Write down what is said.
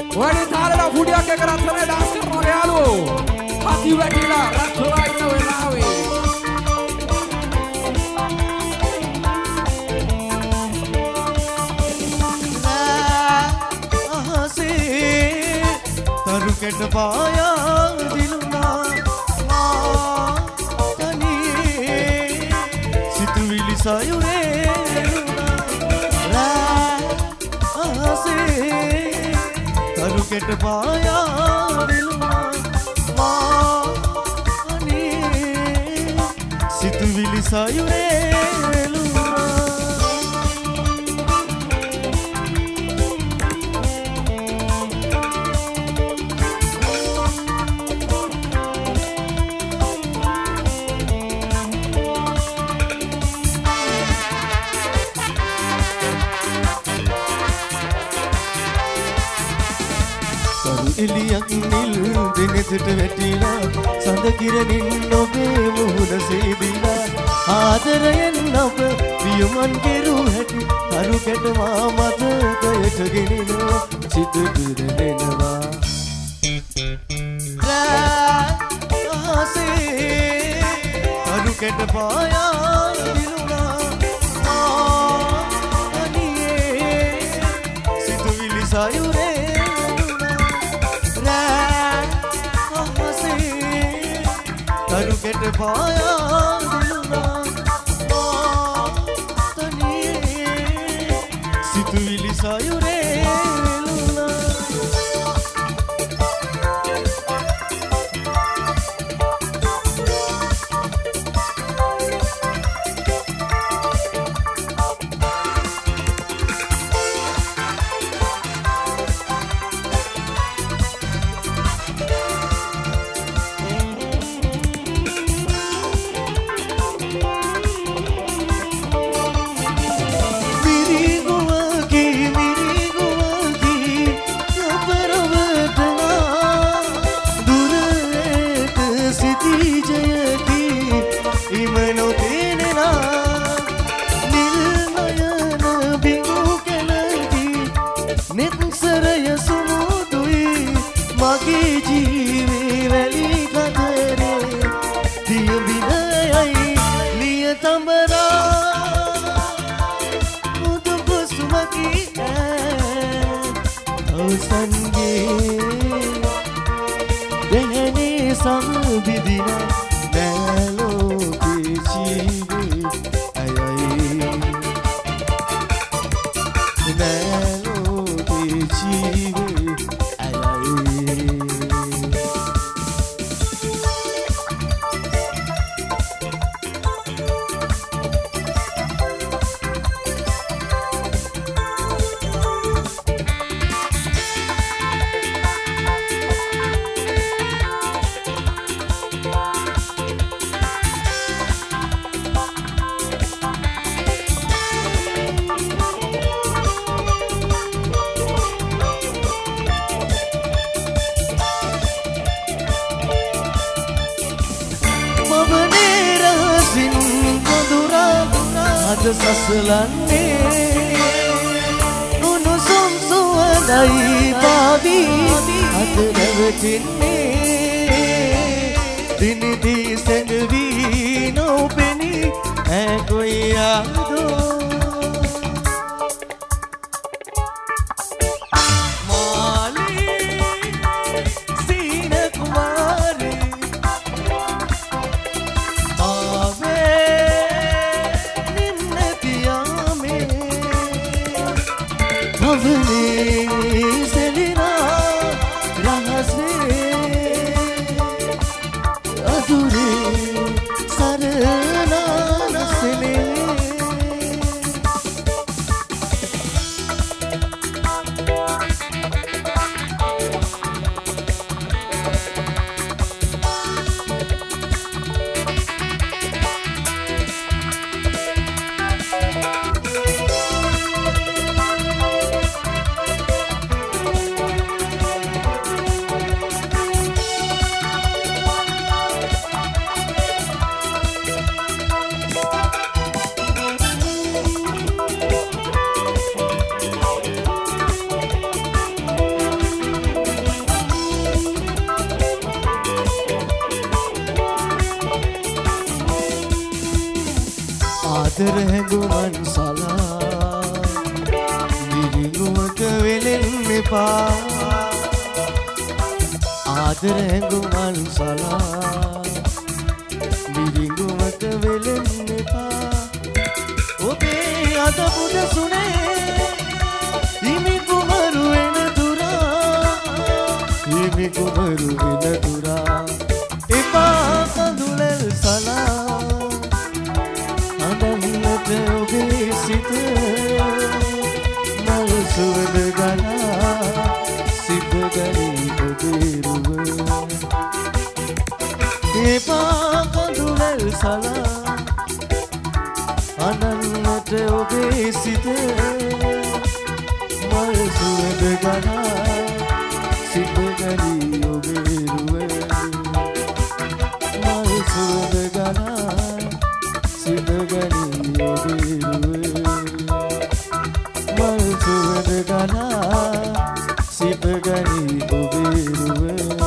Wanita ada fudia ke keratane das karno yalu. Hati wedila rajola ina welawi. Ahase taru ket paya diluna tani situwili sayure taru ket paya diluna ani situwili sayure එලියක් නිල් දෙනෙතට වැටිලා සඳ කිරණින් ඔබේ මුහුණ සේදිලා ආදරයෙන් ඔබ පියමන් කෙරූ හැටි තරු කැට මා මතකයට ගෙනිනවා සිත පිරෙනවා ආසේ තරු කැට පායා දිනුනා අනියේ සිතුවිලි සයුරේ taru ket paya diluna taniye situwili sayure luna saselane unusum suwadai pavi ata nawatinne dinidi sengvi no peni hai koi yaado ආදර හැඟුමන් සලා මිරිඟුවක වෙලෙන්න එපා ආදර හැඟුමන් සලා මිරිඟුවක වෙලෙන්න එපා ඔබේ අද පුද සුනේ හිමි කුමරු වෙන දුරා හිමි කුමරු වෙන දුරා එපා කඳුලල් සලා අනන්නට ඔබේ සිත මල් සුවඳ ගලා සිත ගනී ඔබේ රුව එපා කඳුලල් සලා අනන්නට ඔබේ සිත මල් සුවඳ ගලා සිත ගනී ඔබේ රුව මල් සුවඳ ගලා සිත ගනී ඔබේ රුව මල් සුවඳ ගලා සිත ගනී ඔබේ රුව